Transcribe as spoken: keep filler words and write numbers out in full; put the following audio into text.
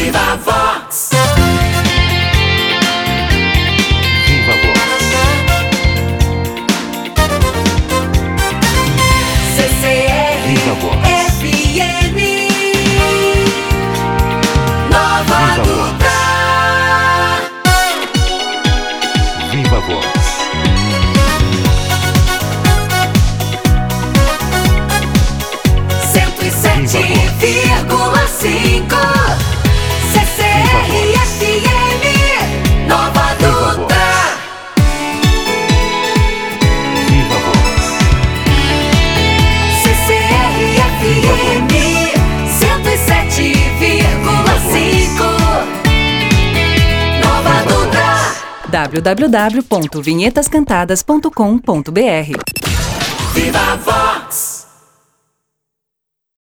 Viva Vox. Viva Vox. C C R Viva Vox. F M Nova Viva Dutra. Viva Vox. cento e sete vírgula cinco C C R F M Nova Dutra. Viva Vox. C C R F M cento e sete vírgula cinco Nova Dutra. w w w ponto vinhetas cantadas ponto com ponto b r. Viva Vox.